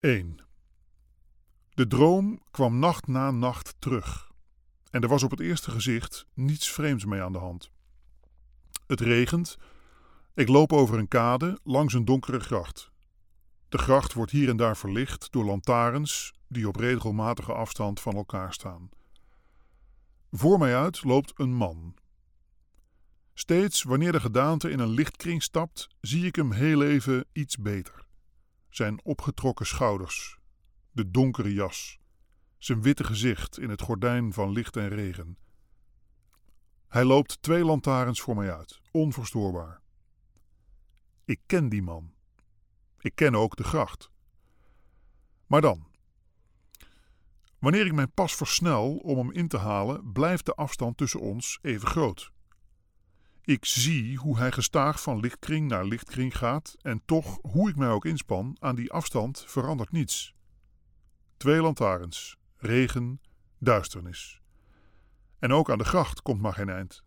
1. De droom kwam nacht na nacht terug. En er was op het eerste gezicht niets vreemds mee aan de hand. Het regent. Ik loop over een kade langs een donkere gracht. De gracht wordt hier en daar verlicht door lantaarns die op regelmatige afstand van elkaar staan. Voor mij uit loopt een man. Steeds wanneer de gedaante in een lichtkring stapt, zie ik hem heel even iets beter. Zijn opgetrokken schouders, de donkere jas, zijn witte gezicht in het gordijn van licht en regen. Hij loopt 2 lantaarns voor mij uit, onverstoorbaar. Ik ken die man. Ik ken ook de gracht. Maar dan. Wanneer ik mijn pas versnel om hem in te halen, blijft de afstand tussen ons even groot. Ik zie hoe hij gestaag van lichtkring naar lichtkring gaat en toch, hoe ik mij ook inspan, aan die afstand verandert niets. 2 lantaarns, regen, duisternis. En ook aan de gracht komt maar geen eind.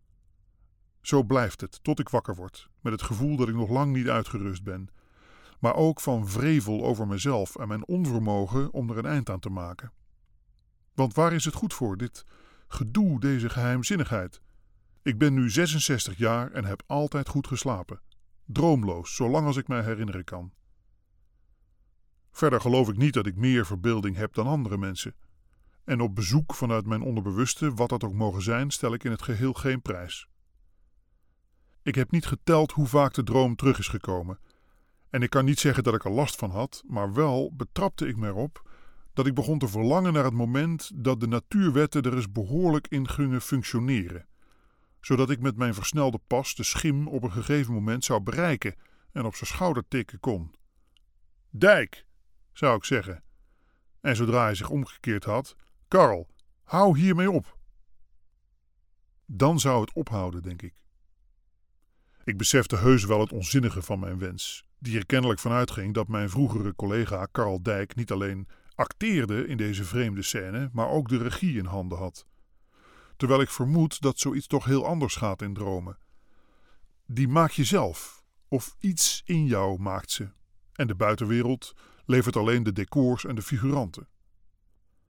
Zo blijft het tot ik wakker word, met het gevoel dat ik nog lang niet uitgerust ben, maar ook van wrevel over mezelf en mijn onvermogen om er een eind aan te maken. Want waar is het goed voor, dit gedoe, deze geheimzinnigheid? Ik ben nu 66 jaar en heb altijd goed geslapen. Droomloos, zolang als ik mij herinneren kan. Verder geloof ik niet dat ik meer verbeelding heb dan andere mensen. En op bezoek vanuit mijn onderbewuste, wat dat ook mogen zijn, stel ik in het geheel geen prijs. Ik heb niet geteld hoe vaak de droom terug is gekomen. En ik kan niet zeggen dat ik er last van had, maar wel betrapte ik me erop dat ik begon te verlangen naar het moment dat de natuurwetten er eens behoorlijk in gingen functioneren. Zodat ik met mijn versnelde pas de schim op een gegeven moment zou bereiken en op zijn schouder tikken kon. Dijk, zou ik zeggen. En zodra hij zich omgekeerd had, Karl, hou hiermee op. Dan zou het ophouden, denk ik. Ik besefte heus wel het onzinnige van mijn wens, die er kennelijk van uitging dat mijn vroegere collega Karl Dijk niet alleen acteerde in deze vreemde scène, maar ook de regie in handen had. Terwijl ik vermoed dat zoiets toch heel anders gaat in dromen. Die maak je zelf, of iets in jou maakt ze. En de buitenwereld levert alleen de decors en de figuranten.